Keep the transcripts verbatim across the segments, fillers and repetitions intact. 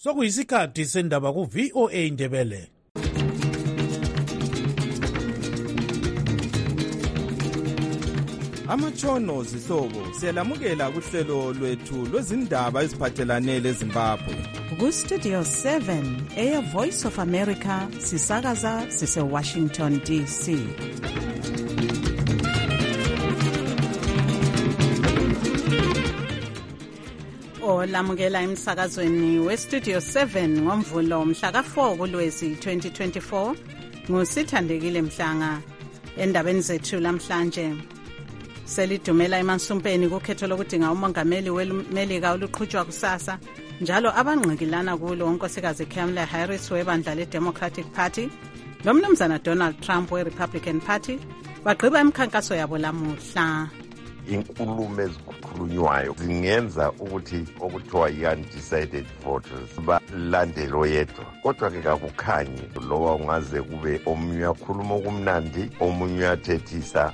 Sokuyisikhathi sendaba ku V O A Ndebele. Amatshono zihlobo siyalamukela kuhlelo lwethu lwezindaba eziphathelane leZimbabwe. Ku Studio seven Air Voice of America sisakaza sise Washington D C. Olamukela emsakazweni we Studio seven ngomvulo mhla ka four kuLwezi twenty twenty-four ngusithandekile Mhlanga. Endabeni zethu lamhlanje selidumela emansumpeni kukhetho lokudinga umongameli weMelika oluqhutshwa kusasa njalo abangqikilana kulo unkosikazi Kamala Harris webandla leDemocratic Party lomnumzana Donald Trump weRepublican Party bagqiba imikhankaso yabo lamuhla. Inkulumo ezikhulunywayo zingenza ukuthi okuthiwa yi-undecided voters balandelo yedwa, kodwa ke kakukhanyi loba ungaze kube omunye uyakhuluma okumnandi omunye uyathethisa.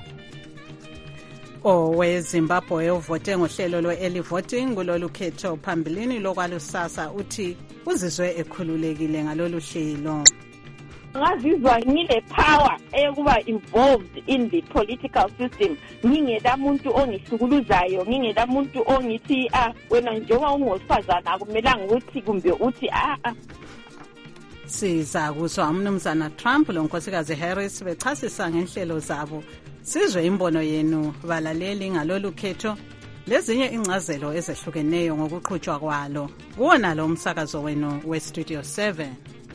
OweZimbabwe uvote ngohlelo lwe-early voting kulolu khetho phambilini lokwalusasa uthi uzizwe ekhululekile ngalolu hlelo. Ngazizwa ngine power eyokuba involved in the political system, ngingela muntu ongihlukuluzayo, ngingela muntu ongithi ah wena njengoba ungosifazana akumelanga ukuthi kumbe uthi ah ah. Siza kuzwa umnumzana Trump lonkosikazi Harris bechasisa ngenhlelo zabo. Sizwe imbono yenu balaleli ngalolu khetho lezinye incazelo ezehlukeneyo ngokuqhutshwa kwalo. Kuwona lo umsakazo wenu we Studio seven.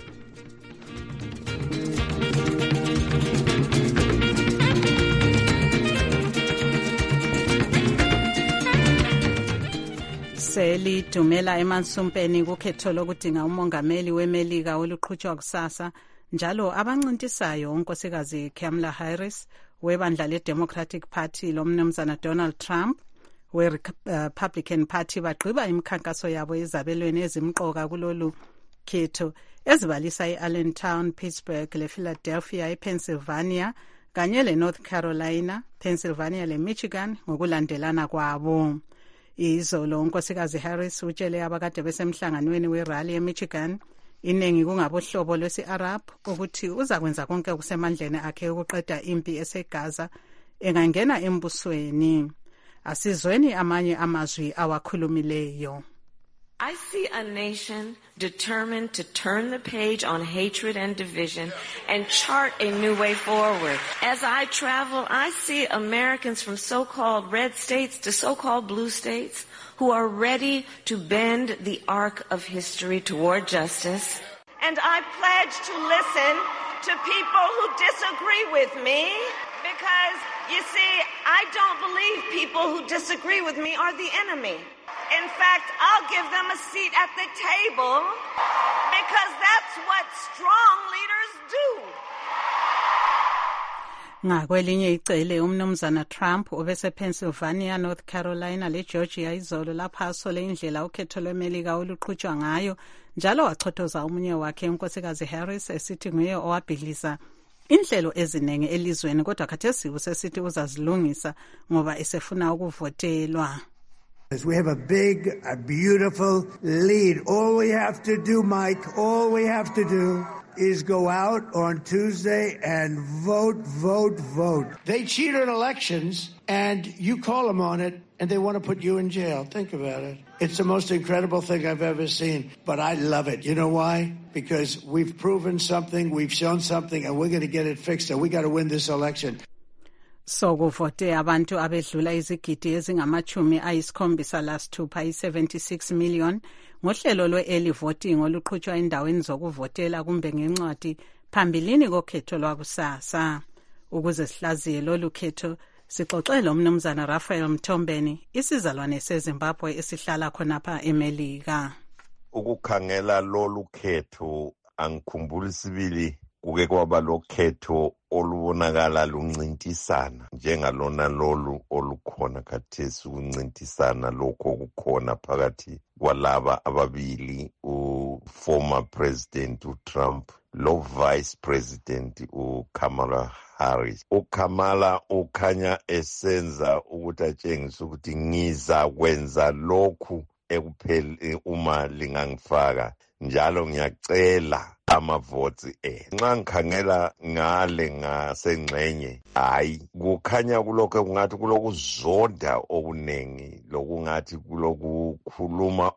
Selidumela emansumpeni kukhetho lokudinga umongameli weMelika oluqhutshwa kusasa njalo abancintisayo unkosikazi Kamala Harris webandla leDemocratic Party lomnumzana Donald Trump weRepublican Party bagqiba imikhankaso yabo ezabelweni ezimqoka kulolu khetho ezibalisa eAllentown, Pittsburgh, lePhiladelphia, ePennsylvania kanye leNorth Carolina, Pennsylvania leMichigan ngokulandelana kwabo. Izolo unkosikazi Harris utshele abakade besemhlanganweni werally eMichigan iningi kungabohlobo lwesi-Arab ukuthi uzakwenza konke okusemandleni akhe ukuqeda impi eseGaza engangena embusweni. Asizweni amanye amazwi awakhulumileyo. I see a nation determined to turn the page on hatred and division and chart a new way forward. As I travel, I see Americans from so-called red states to so-called blue states who are ready to bend the arc of history toward justice. And I pledge to listen to people who disagree with me because, you see, I don't believe people who disagree with me are the enemy. In fact, I'll give them a seat at the table because that's what strong leaders do. Ngakwelinye icele umnumzana Trump ubese Pennsylvania, North Carolina leGeorgia izolo lapha asole indlela ukhetho lweMelika oluqhutshwa ngayo njalo wachothoza umunye wakhe unkosikazi Harris esithi nguye owabhidliza inhlelo ezinenge elizweni kodwa khathesi usesithi uzazilungisa ngoba esefuna ukuvotelwa. We have a big, a beautiful lead. All we have to do, Mike, all we have to do is go out on Tuesday and vote, vote, vote. They cheat on elections, and you call them on it, and they want to put you in jail. Think about it. It's the most incredible thing I've ever seen, but I love it. You know why? Because we've proven something, we've shown something, and we're going to get it fixed, and we got to win this election. So kuvote abantu abedlula izigidi ezingamachumi ayisikhombisa lasithupha i-seventy-six million ngohlelo lwe-early voting oluqhutshwa endaweni zokuvotela kumbe ngencwadi phambilini kokhetho lwakusasa. Ukuze sihlaziye lolu khetho sixoxele umnumzana Raphael Mthombeni isizalwane seZimbabwe esihlala khonapha eMelika. Ukukhangela lolu khetho angikhumbuli sibili kuke kwaba lokhetho olubonakala luncintisana njengalona lolu olukhona khathesi ukuncintisana lokho okukhona phakathi kwalaba ababili u-former president uTrump lo vice president uKamala Harris. uKamala ukhanya esenza ukuthi atshengise ukuthi ngiza kwenza lokhu ekuphela uma lingangifaka njalo ngiyacela amavoti eh nxa ngikhangela ngale ngasengxenye hayi kukhanya kulokho kungathi kulokuzonda okunengi lokungathi kulokukhuluma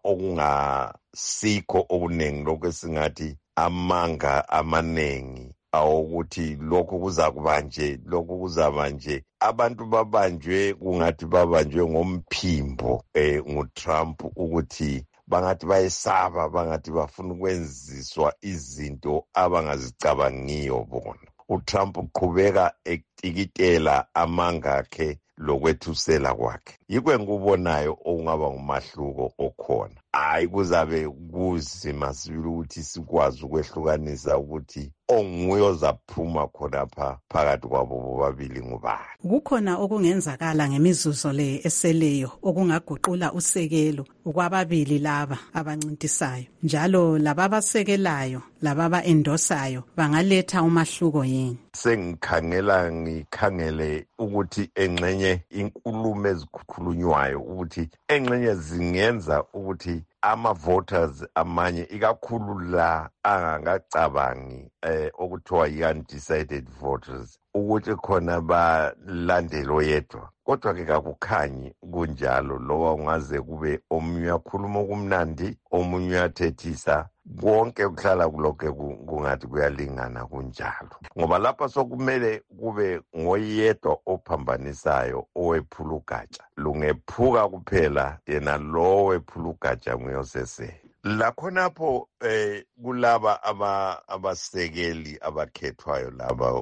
okungasikho okunengi lokho esingathi amanga amanengi awukuthi lokho kuzakuba nje lokho kuzaba nje abantu babanjwe kungathi babanjwe ngomphimbo eh nguTrump ukuthi bangathi bayesaba bangathi bafuna ukwenziswa izinto abangazicabangiyo bona. uTrump uqhubeka etikitela amanga akhe lokwethusela kwakhe. Yikho ngikubonayo okungaba ngumahluko okhona. Hayi kuzabe kuzima sibili ukuthi sikwazi ukwehlukanisa ukuthi onguye ozaphuma khonapha phakathi kwabo bobabili ngubani. Kukhona okungenzakala ngemizuzo le eseleyo okungaguqula usekelo kwababili laba abancintisayo. Njalo laba abasekelayo laba abaendosayo bangaletha umahluko yini? Sengikhangela ngikhangele ukuthi engxenye inkulumo ezikhulunywayo ukuthi engxenye zingenza ukuthi ama-voters amanye ikakhulu la angakacabangi eh, okuthiwa yi-undecided voters ukuthi khona balandelo yedwa. Kodwa-ke kakukhanyi kunjalo loba ungaze kube omunye uyakhuluma okumnandi omunye uyathethisa konke kuhlala kulokhe kungathi kuyalingana kunjalo ngoba lapha sokumele kube ngoyedwa ophambanisayo owephula ugatsha lungephuka kuphela yena lo wephula ugatsha nguyosese. Lakhonapho eh kulaba aba abasekeli abakhethwayo laba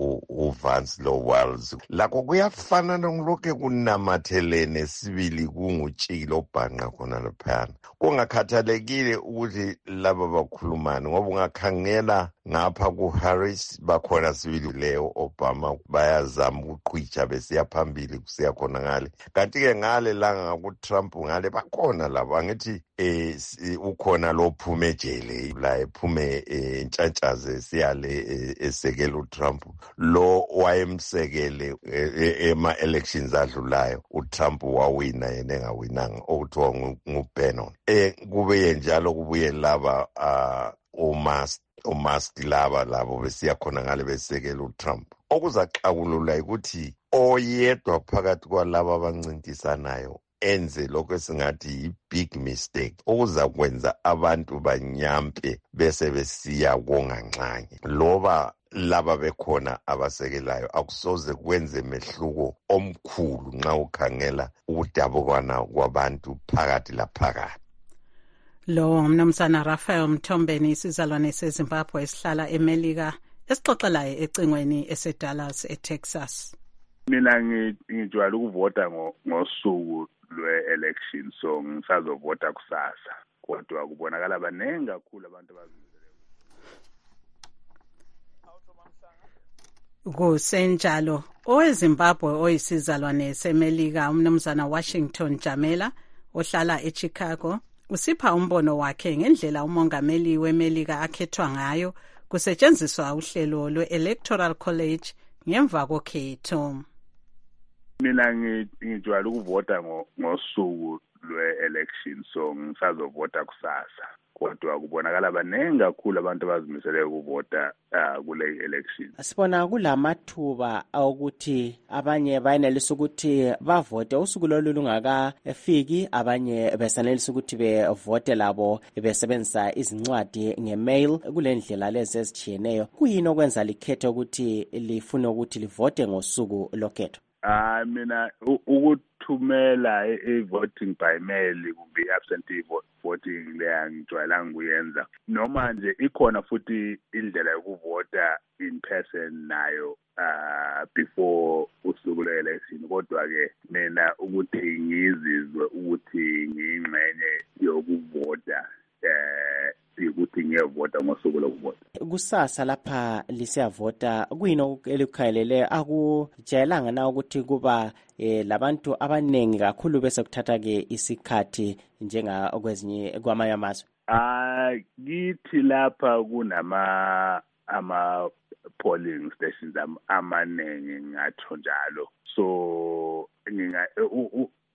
uVance loWalls lakho kuyafana nongilokho kunamathelene sibili kungutshilo obhanqa khona laphana. Kungakhathalekile ukuthi laba bakhulumani ngoba ungakhangela ngapha kuHarris bakhona sibili leyo Obama bayazama ukuqhwicha besiya phambili kusiya khona ngale. Kanti ke ngale la ngakuTrump ngale bakhona laba ngithi eh ukhona lo phume ejele la ephume entshantshaze siyale esekela uTrump lo wayemsekele ema elections adlulayo uTrump wawina yena engawinanga okuthiwa nguBennon. Eh kube njalo kubuye laba uMask uMask laba labo besiya khona ngale besekela uTrump. Okuzaxakulula ukuthi oyedwa phakathi kwalaba abancintisanayo enze lokho esingathi yi-big mistake okuzakwenza abantu banyampe bese besiya konganxanye loba laba bekhona abasekelayo akusoze kwenze mehluko omkhulu nxa ukhangela ukudabukana kwabantu phakathi laphakathi. Lo mnumzana Raphael Mthombeni isizalwane seZimbabwe esihlala eMelika esixoxelayo ecingweni eseDallas eTexas. Mina ngijwayele ukuvota ngosuku lwe-election so ngisazovota kusasa kodwa kubonakala abanengi kakhulu abantu abazimiseleyo. Kusenjalo oweZimbabwe oyisizalwane seMelika umnumzana Washington Jamela ohlala eChicago usipha umbono wakhe ngendlela umongameli weMelika akhethwa ngayo kusetshenziswa uhlelo lwe-Electoral College ngemva kokhetho. Mina ngijwayele ukuvota ngosuku lwe-election so ngisazovota kusasa kodwa kubonakala abanengi kakhulu abantu abazimiseleyo ukuvota kule election. Sibona kulamathuba ukuthi abanye bayenelisa ukuthi bavote usuku lolu lungakafiki abanye besanelisa ukuthi bevote labo besebenzisa izincwadi ngemail kulendlela lezi ezitshiyeneyo. Kuyini okwenza likhethe ukuthi lifune ukuthi livote ngosuku lokhetho? Ah mina ukuthumela e-voting by mail kumbe absentee voting leya ngijwayela nguyenza noma nje ikhona futhi indlela yokuvota in person nayo uh before usuku le-election kodwa ke mina ukuthi ngizizwe ukuthi ngiyingxenye yokuvota eh ukuthi ngiyavota ngosuku lokuvota. Kusasa lapha lisiyavota kuyini elikukhalele akujayelanga na ukuthi kuba eh labantu abanengi kakhulu bese kuthatha ke isikhathi njenga okwezinye kwamanye amazwe? Ah kithi lapha kunama ama polling stations amanengi ngatho njalo so nginga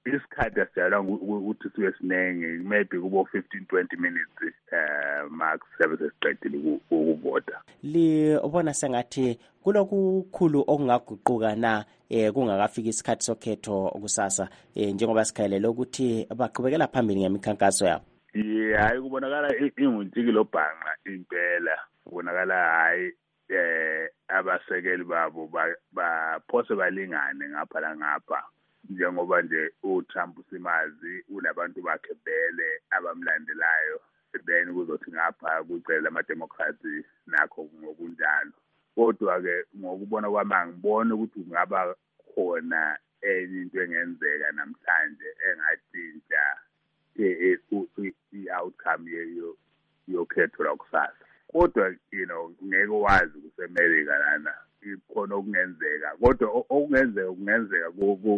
isikhathi asijayelwa ukuthi sibe sinenge maybe kubo fifteen twenty minutes uh max sabe sesiqedile ukuvota. Libona sengathi kulokukhulu okungaguquka na eh kungakafika isikhathi sokhetho kusasa eh njengoba sikhayelela ukuthi baqhubekela phambili ngemikhankaso yabo. Yeah, hayi kubonakala ingutshikilo bhanqa impela. Kubonakala hayi eh abasekeli babo baphose balingane ngapha la ngapha. Njengoba nje uTrump simazi unabantu bakhe vele abamlandelayo then kuzothi ngapha kucela ama-democrats nakho ngokunjalo. Kodwa ke ngokubona kwami angibona ukuthi kungaba khona enye into engenzeka namhlanje engathinta i-outcome yeyo yokhetho lakusasa. Kodwa you know ngeke wazi kuseMelika lana ikhona okungenzeka kodwa okungenzeka kungenzeka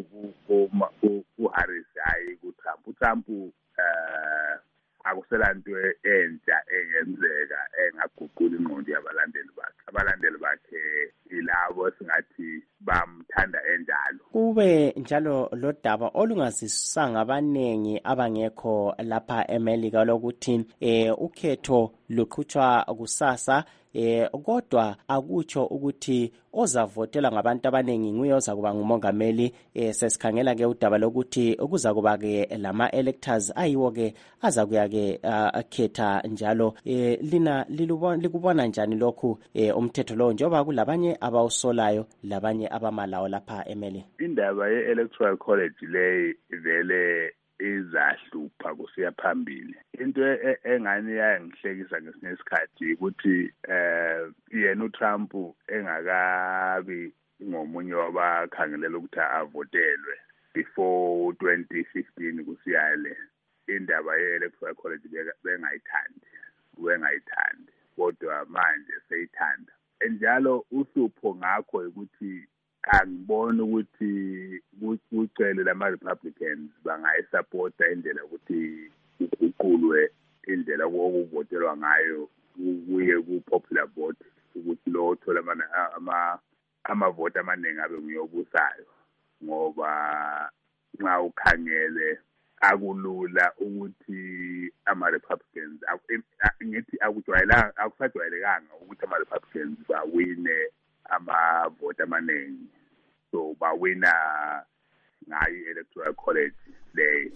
ku-Harris hayi ku-Trump. uTrump eh akusela into entsha engenzeka engaguqula ingqondo yabalandeli bakhe. Abalandeli bakhe ilabo singathi bamthanda enjalo. Kube njalo lo daba olungazisanga abanengi abangekho lapha eMelika lokuthi eh ukhetho luqhutshwa kusasa eh kodwa akutsho ukuthi ozavotela ngabantu abanengi nguye ozakuba ngumongameli. eh sesikhangela ke udaba lokuthi kuza kuba ke lama electors ayiwo ke azakuya ke akhetha njalo. eh lina lilubona likubona njani lokhu eh umthetho lo njengoba kulabanye abawusolayo labanye abamalawo lapha eMelika? Indaba ye-electoral college le vele izahlupha kusiya phambili. Into engani yangihlekisa ngesinye isikhathi ukuthi eh yena uTrump engakabi ngomunye wabakhangelela ukuthi avotelwe before twenty fifteen kusiyale. Indaba ye-electoral college bengayithandi bengayithandi kodwa manje seyithanda. Njalo uhlupho ngakho ukuthi angibona ukuthi kucele lama-Republicans bangayisupporta indlela ukuthi uguqulwe indlela okuvotelwa ngayo kuye ku-popular vote ukuthi lo othola amavoti amaningi abe nguyobusayo ngoba nxa ukhangele akulula ukuthi ama-Republicans ngithi akujwayelanga akusajwayelekanga ukuthi ama-Republicans bawine amavoti amaningi so bawina ngayo electoral college day.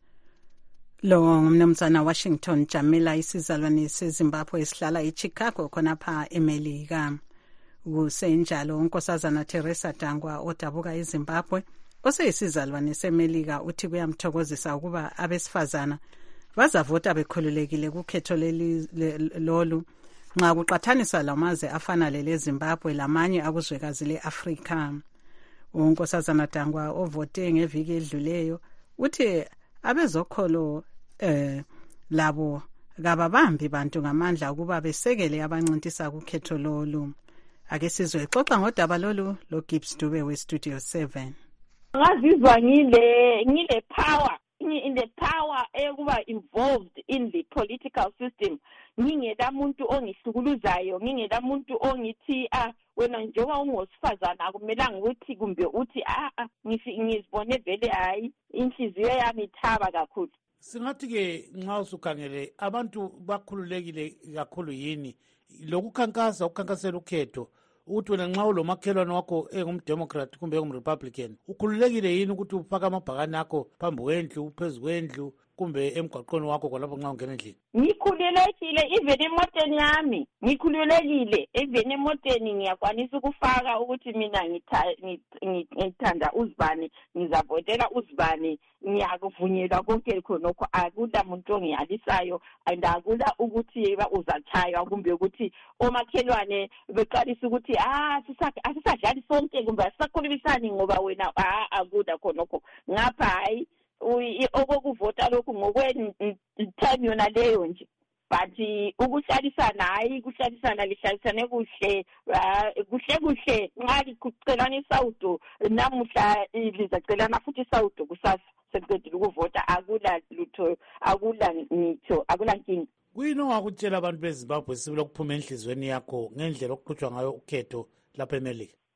Lo ngumnumzana Washington Jamila isizalwane seZimbabwe esihlala eChicago khonapha eMelika. Kusenjalo unkosazana Teresa Dangwa odabuka eZimbabwe oseyisizalwane seMelika uthi kuyamthokozisa ukuba abesifazana bazavota bekhululekile kukhetho leli lolu nxa kuqathaniswa lamazwe afana lele Zimbabwe lamanye akuzwekazi leAfrika. Unkosazana Dangwa ovote ngeviki edluleyo uthi abezokholo eh labo kababambi bantu ngamandla ukuba besekele abancintisa kukhetho lolu. Ake sizwe xoxa ngodaba lolu lo Gibbs Dube we Studio seven. Ngazizwa ngile ngile power in the power ekuba involved in the political system. Ngingela muntu ongihlukuluzayo, ngingela muntu ongithi ah wena njengoba ungosifazana akumelanga ukuthi kumbe uthi ah ah ngizibone vele hayi inhliziyo yami ithaba kakhulu. Singathi ke nxa usukhangele abantu bakhululekile kakhulu yini lokukhankasa ukukhankasela ukhetho ukuthi wena nxa ulomakhelwane wakho engumdemocrat kumbe engumrepublican ukhululekile yini ukuthi ufake amabhakane akho phambi kwendlu uphezu kwendlu kumbe emgwaqweni wakho kwalapho nxa ungena endlini? Ngikhululekile even emoteni yami ngikhululekile even emoteni ngiyakwanisa ukufaka ukuthi mina ngithanda uzibani ngizavotela uzibani ngiyakuvunyelwa konke khonokho akula muntu ongiyalisayo and akula ukuthi uzachaywa kumbe ukuthi omakhelwane beqalisa ukuthi ah asisadlali sonke kumbe asisakhulumisani ngoba wena ah akula khonokho ngapha hayi okokuvota lokhu ngokwe time yona leyo nje but ukuhlalisana hayi kuhlalisana lihlalisane kuhle kuhle kuhle nxa kucelana isawudo namuhla lizacelana futhi isawudo kusasa sekuqedile ukuvota akula lutho akula ngitho akula nkinga. Kuyini ongakutshela abantu beZimbabwe sibile ukuphuma enhlizweni yakho ngendlela okuqhutshwa ngayo ukhetho lapha eMelika?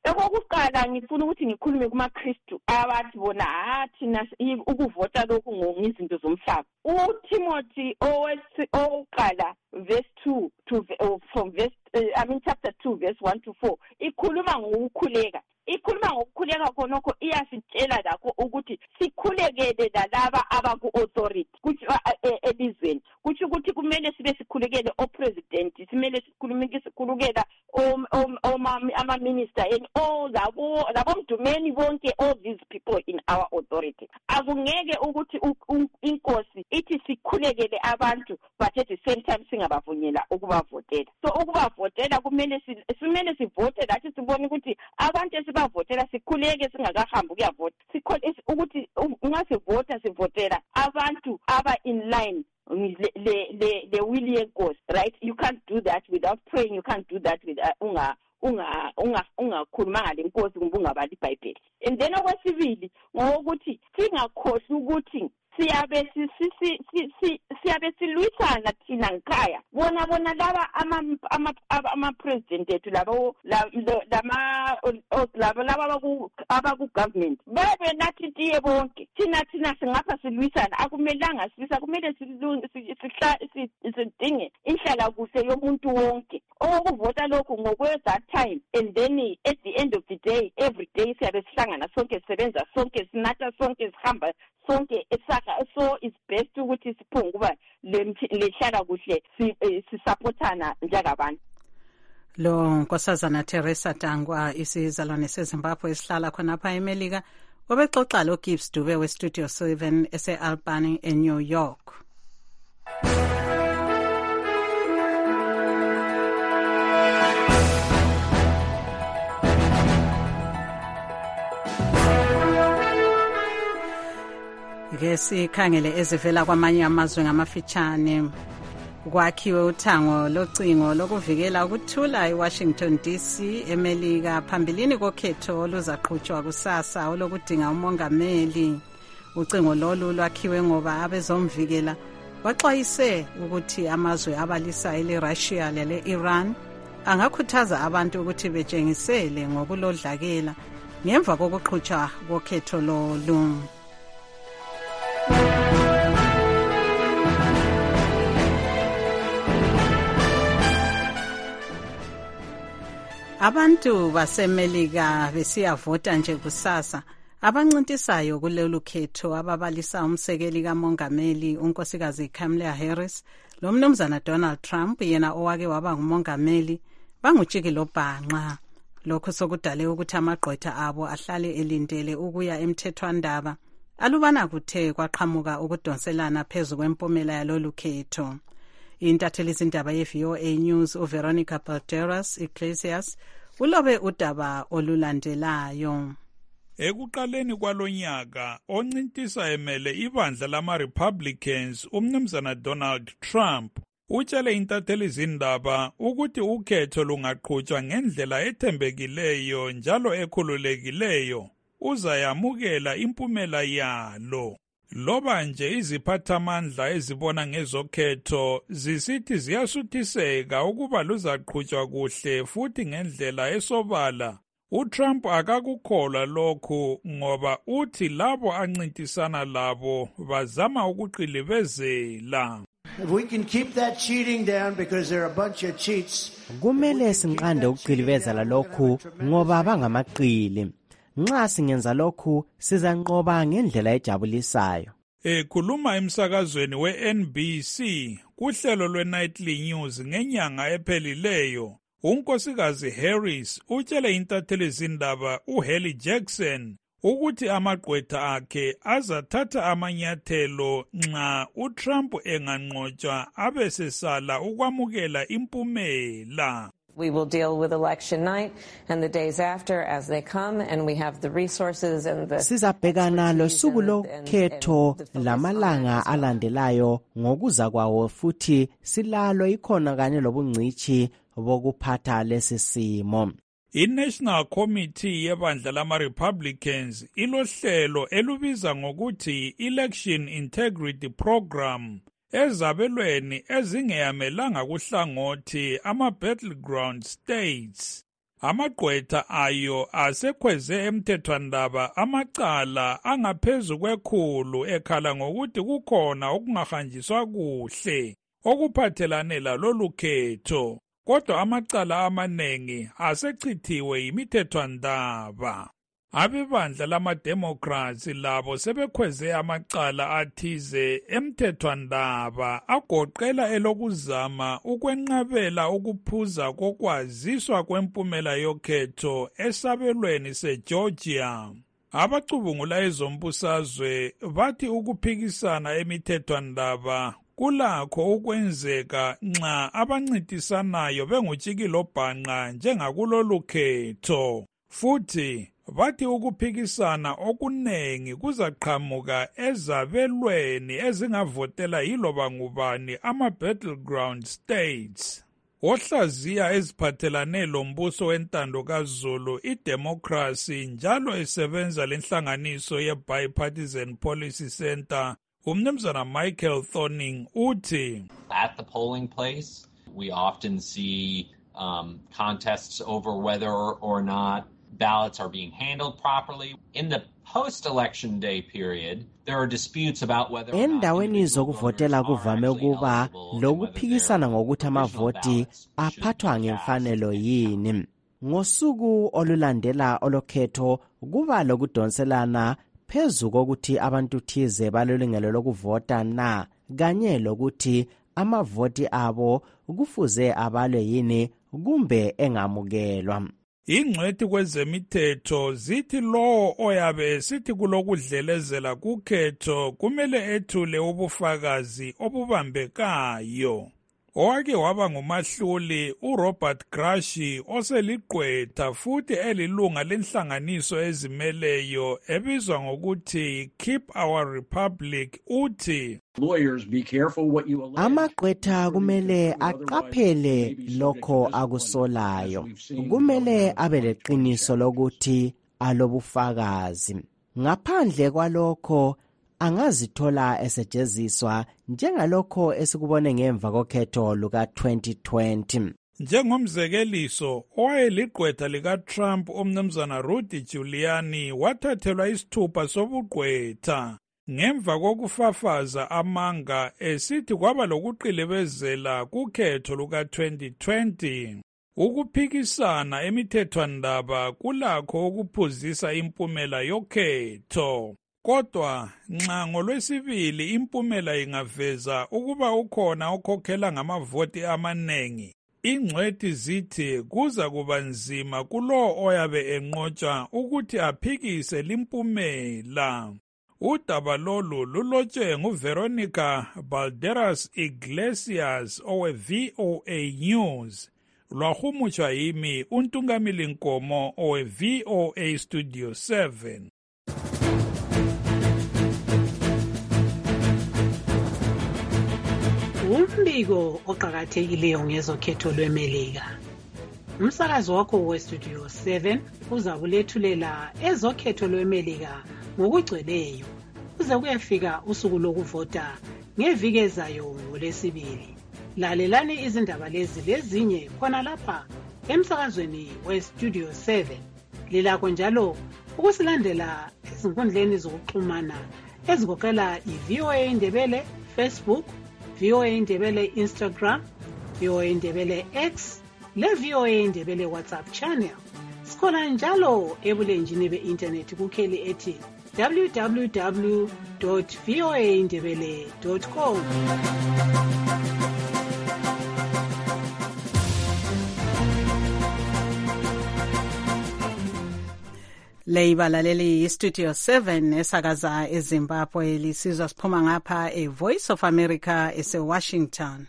Ekokuqala ngifuna ukuthi ngikhulume kumaKristu abathi bona ha thina ukuvota lokhu ngizinto zomhlaba. uTimothy oqala verse two to uh, from verse uh, I mean chapter two verse one to four ikhuluma ngokukhuleka. Ikhuluma ngokukhuleka khonokho iyasitshela lakho ukuthi sikhulekele lalaba abaku authority kuthi elizweni kuthi ukuthi kumele sibe sikhulekele o president simele sikhulumike sikhulukela ama minister and all labo labo mdumeni bonke all these people in our authority. Akungeke ukuthi inkosi ithi sikhulekele abantu but at the same time singabavunyela ukubavotela. So ukubavotela kumele simele sivote lathi sibone ukuthi abantu bavotela sikhuleke singakahambi ukuyavota sikhole ukuthi ungasivota sivotela abantu aba in line le le le will yenkosi, right? You can't do that without praying. You can't do that with unga unga unga ungakhuluma ngale nkosi kumbe ungabali iBhayibheli. And then okwesibili ngokuthi singakhohlwa ukuthi siyabe si siyabe silwisana thina ngikhaya bona bona laba ama ama president ethu labo lama laba laba abaku government babe nathi tiye bonke thina thina singapha silwisana akumelanga sifisa kumele sidinge inhlala kuhle yomuntu wonke okuvota lokhu ngokwe that time and then at the end of the day every day siyabe sihlangana sonke sisebenza sonke sinatha sonke sihamba sonke esaka so it's best ukuthi siphunga kuba lehlala kuhle sisupportana njengabantu. Lo nkosazana Teresa Tangwa isizalwane seZimbabwe esihlala khonapha eMelika obexoxa lo Gibbs Dube we Studio seven ese-Albany eNew York. Ke sikhangele ezivela kwamanye amazwe ngamafitshane. Kwakhiwe uthango locingo lokuvikela ukuthula eWashington D C eMelika phambilini kokhetho oluzaqhutshwa kusasa olokudinga umongameli. Ucingo lolu lwakhiwe ngoba abezomvikela baxwayise ukuthi amazwe abalisa eleRussia lele-Iran angakhuthaza abantu ukuthi betshengisele ngokulodlakela ngemva kokuqhutshwa kokhetho lolu. Abantu baseMelika besiyavota nje kusasa abancintisayo kulolu khetho ababalisa umsekeli kamongameli unkosikazi Kamala Harris lo mnumzana Donald Trump yena owake waba ngumongameli bangujiki lobhanqa. Lokho sokudale ukuthi amagqwetha abo ahlale elindele ukuya emthethwandaba alubana kuthe kwaqhamuka ukudonselana phezu kwempumela yalolu khetho. Intatheli izindaba ye-V O A News uVeronica Balderas Iglesias ulobe udaba olulandelayo. Ekuqaleni kwalonyaka oncintisa emele ibandla lama-Republicans umnumzana Donald Trump utshele intatheli izindaba ukuthi ukhetho lungaqhutshwa ngendlela ethembekileyo njalo ekhululekileyo uzayamukela impumela yalo. Loba nje iziphathamandla ezibona ngezokhetho zisithi ziyasuthiseka ukuba luzaqhutshwa kuhle futhi ngendlela esobala, uTrump akakukholwa lokhu ngoba uthi labo ancintisana labo bazama ukuqilibezela. If we can keep that cheating down because they're a bunch of cheats. Kumele sinqande ukuqilibezela lokhu ngoba bangamaqili. Nxa singenza lokhu sizanqoba ngendlela ejabulisayo. Ekhuluma emsakazweni we-N B C kuhlelo lwe-Nightly News ngenyanga ephelileyo, unkosikazi Harris utshele intatheli izindaba uHaley Jackson ukuthi amagqwetha akhe azathatha amanyathelo nxa uTrump enganqotshwa abesesala ukwamukela impumela. We will deal with election night and the days after as they come, and we have the resources and the Sizabhekana losuku lokhetho lamalanga alandelayo ngokuza kwawo futhi silalo ikhona kanye lobungcithi bokuphatha lesi simo. I-National Committee yebandla lama-Republicans ilohlelo elubiza ngokuthi Election Integrity Program ezabelweni ezingeyamelanga kuhlangothi ama-battleground states. Amagqwetha ayo asekhweze emthethwandaba amacala angaphezu kwekhulu ekhala ngokuthi kukhona okungahanjiswa kuhle okuphathelane lalolu khetho, kodwa amacala amanengi asechithiwe yimithethwandaba. Abebandla lama-Democrats labo sebekhweze amacala athize emthethwandaba agoqela elokuzama ukwenqabela ukuphuza kokwaziswa kwempumela yokhetho esabelweni seGeorgia. Abacubungula ezombusazwe bathi ukuphikisana emithethwandaba kulakho ukwenzeka nxa abancintisanayo bengutshikilobhanqa njengakulolu khetho, futhi bathi ukuphikisana okunengi kuzaqhamuka ezabelweni ezingavotela yiloba ngubani ama-battleground states. Ohlaziya eziphathelane lombuso wentando kaZulu idemocracy njalo esebenza lenhlanganiso ye-Bipartisan Policy Center, umnumzana Michael Thorning uthi, At the polling place, we often see um, contests over whether or not ballots are being handled properly. In the post-election day period, there are disputes about whether or not endaweni zokuvotela kuvame ukuba lokuphikisana ngokuthi amavoti aphathwa ngemfanelo yini. Ngosuku olulandela olokhetho kuba lokudonselana phezu kokuthi abantu thize balelungelo lokuvota na, kanye lokuthi amavoti abo kufuze abalwe yini kumbe engamukelwa. Ingcwethi kwezemithetho zithi lowo oyabe sithi kulokudlelezela kukhetho kumele ethule ubufakazi obubambekayo. Owake waba ngumahluli uRobert Grashi oseligqwetha futhi elilunga lenhlanganiso ezimeleyo ebizwa ngokuthi Keep Our Republic uthi, Lawyers, be careful what you allege. Amagqwetha kumele aqaphele lokho akusolayo. Kumele abe leqiniso lokuthi alobufakazi. Ngaphandle kwalokho angazithola esejeziswa njengalokho esikubone ngemva kokhetho luka twenty twenty. Njengomzekeliso, owayeligqwetha lika-Trump umnumzana Rudy Giuliani wathathelwa isithupha sobugqwetha ngemva kokufafaza amanga esithi kwaba lokuqilibezela kukhetho luka twenty twenty. Ukuphikisana emithethwandaba kulakho ukuphuzisa impumela yokhetho. Kodwa nxa ngolwesibili impumela ingaveza ukuba ukhona okhokhela ngamavoti amanengi, ingcwethi zithi kuza kuba nzima kulo oyabe enqotsha ukuthi aphikise limpumela. Udaba lolu lulotshwe nguVeronica Balderas Iglesias owe-V O A News. Lwahumutshwa yimi uNtungamili Nkomo owe-V O A Studio seven. Umbiko oqhakathekileyo ngezokhetho lweMelika. Umsakazi wakho weStudio seven uzabulethulela ezokhetho lweMelika ngokugcweleyo. Uze kuyefika usuku lokuvota ngeviki ezayo ngolesibili. Lalelani izindaba lezi lezinye khona lapha emsakazweni weStudio seven. Lilakho njalo ukusilandela ezinkundleni zokuxhumana ezigoqela iV O A Ndebele Facebook, V O A Ndebele Instagram, V O A Ndebele X, le V O A Ndebele WhatsApp channel. Sikhona njalo ebulenjini be-internet kukheli ethi w w w dot v o a ndebele dot com. Leibalaleli iStudio seven esakaza eZimbabwe lisizwa siphuma ngapha eVoice of America eseWashington.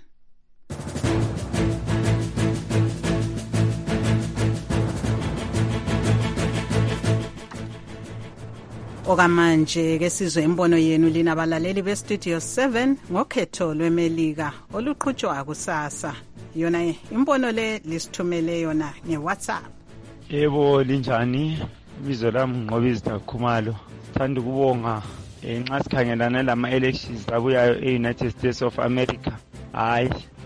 Okamanje ke sizwe imbono yenu lina balaleli beStudio seven ngokhetho lweMelika oluqhutshwa kusasa. Yona imbono le lisithumele yona ngeWhatsApp. Yebo linjani? Ibizo lami Ngqobizitha Khumalo. Thanda ukubonga nxa sikhangelana lama elections abuyayo e-United States of America. Hayi,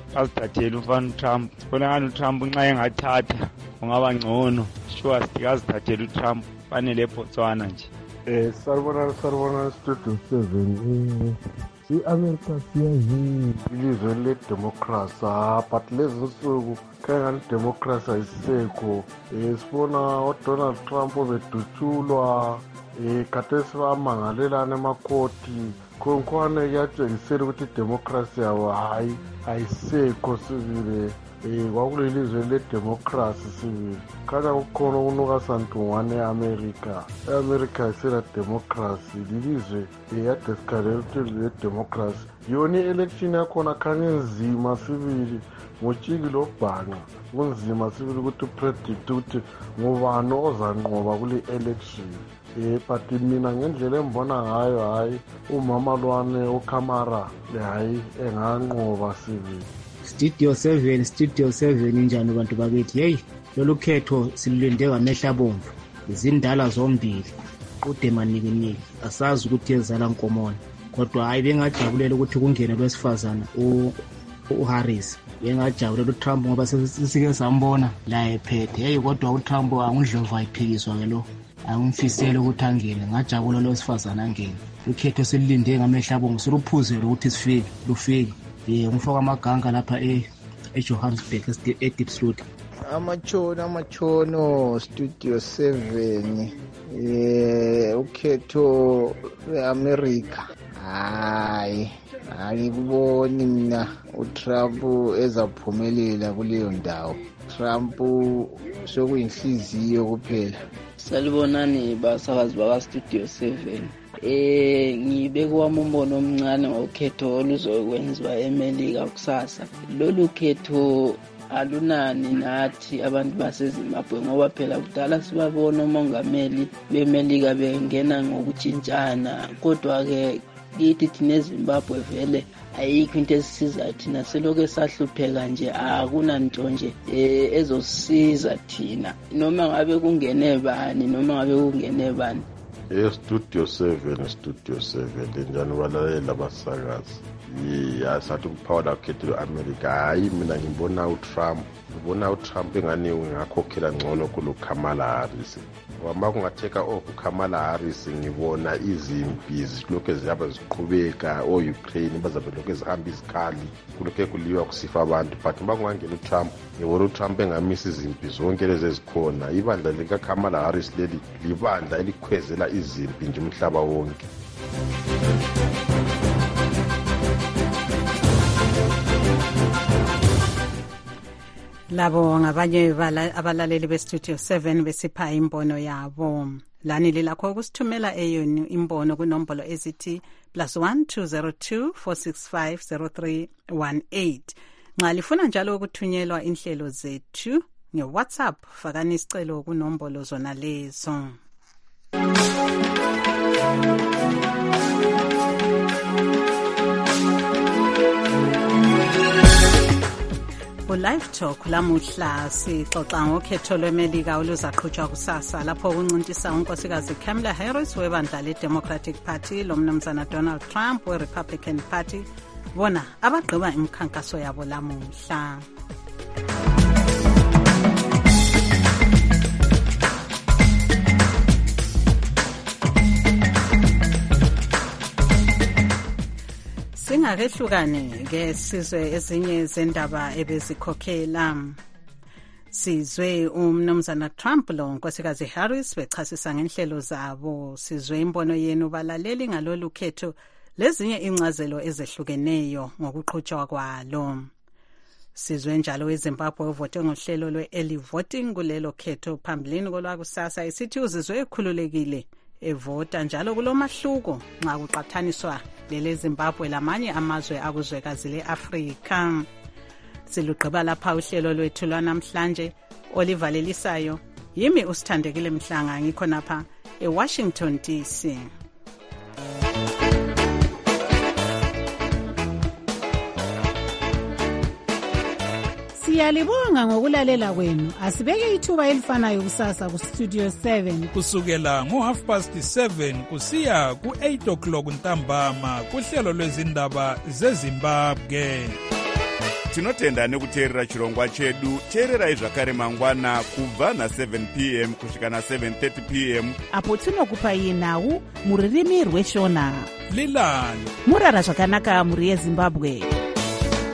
azithathele ufana uTrump. Sibona ngani uTrump nxa engathatha ungaba ngcono. Sure sithi azithathele uTrump fanele eBotswana nje. Eh saribona saribona Studio seven. I-America siyazi ilizwe le-democracy but lezi nsuku kangani democracy ayisekho. um sibona uDonald Trump obedutshulwa um khathesi bamangalelana emakhoti khonkhwane kuyatshengisela ukuthi idemocracy yabo hayi ayisekho sibili. um kwakulelizwe le-democracy sibili khanya kukhona ukunuka santungwane e-America. E-America ayisela democracy lilizwe yade sikhalela ukuthi le-democracy yona i-election yakhona khanya enzima sibili ngotshiki lobhanga kunzima sibili ukuthi upredict ukuthi ngubani ozanqoba kule-election. um but mina ngendlela embona ngayo hayi umama lwane uKamala le hayi enganqoba sibili. Studio seven Studio seven njani bantu bakithi. Hey lolu khetho silinde ngamehla bomvu. Izindala zombili udemanikiniki asazi ukuthi ezala nkomona kodwa hayi bengajabulela ukuthi kungene lwesifazana u uHarris. Bengajabulela uTrump ngoba sisike sambona la ephethe. Hey kodwa uTrump angudlova ayiphikiswa ke lo. Angimfisele ukuthi angene ngajabula lo sifazana angene. Ukhetho silinde ngamehla bomvu siruphuzela ukuthi sifike lufike. Eh ngifaka amaganga lapha e eJohannesburg eDeepsloot. Amachono amachono Studio seven eh ukhetho eAmerica. Hayi angikuboni mina uTrump ezaphumelela kuleyo ndawo. Trump sokuyinhliziyo kuphela. Salibonani basakazi baka Studio seven. Eh ngibeke wami umbono omncane ngokhetho oluzokwenziwa eMelika kusasa. Lolu khetho alunani nathi abantu baseZimbabwe ngoba phela kudala sibabona umongameli beMelika bengena ngokutshintshana kodwa ke kithi thina eZimbabwe vele ayikho into esisiza thina selokho esahlupheka nje akunanto nje eh ezosiza thina noma ngabe kungene bani noma ngabe kungene bani. E-Studio seven Studio seven njani balalela abasakazi. Yeah sathi ukuphawula khetho le-America hayi mina ngibona uTrump ngibona uTrump engani ngakhokhela ngcono kulo Kamala Harris. Wama kungatheka okuKamala Harris ngibona izimpi zilokho ziyaba ziqhubeka o-Ukraine bazabe lokho ezihamba izikhali kulokho kuliwa kusifa abantu but bakungangena uTrump ngibona uTrump engamisa izimpi zonke lezi ezikhona. Ibandla likaKamala Harris leli libandla elikhwezela izimpi nje umhlaba wonke. Labo ngabanye abalaleli beStudio seven besipha imbono yabo. Lani lilakho ukusithumela eyonu imbono kunombolo ezithi plus one two zero two four six five zero three one eight. Nxa lifuna njalo ukuthunyelwa inhlelo zethu ngeWhatsApp fakani isicelo kunombolo zona lezo. Live Talk lamuhla sixoxa ngokhetho lweMelika oluzaqhutshwa kusasa lapho kuncintisa unkosikazi Kamala Harris webandla leDemocratic Party lomnumzana Donald Trump weRepublican Party bona abagqiba imikhankaso yabo lamuhla. Singakehlukane ke sizwe ezinye zendaba ebezikhokhela. Sizwe umnumzana Trump lo nkosikazi Harris bechasisa ngenhlelo zabo. Sizwe imbono yenu balaleli ngalolu khetho lezinye incazelo ezehlukeneyo ngokuqhutshwa kwalo. Sizwe njalo eZimbabwe uvote ngohlelo lwe-early voting kulelo khetho phambilini kolwakusasa isithi uzizwe ekhululekile evota njalo kulomahluko nxa kuqathaniswa lele Zimbabwe lamanye amazwe akuzwekazi leAfrika. Silugqiba lapha uhlelo lwethu lwanamhlanje olivalelisayo yimi usithandekile Mhlanga ngikho napha eWashington D C. Siyalibonga ngokulalela kwenu. Asibeke ithuba elifanayo kusasa ku Studio seven kusukela ngo half past seven kusiya ku eight o'clock ntambama kuhlelo lwezindaba zeZimbabwe. tinotenda nekuteerera chirongwa chedu. teererai zvakare mangwana kubva na-seven p m kusvika na-seven thirty p m apo tinokupai nhau mururimi rweshona. lilani murara zvakanaka mhuri yezimbabwe.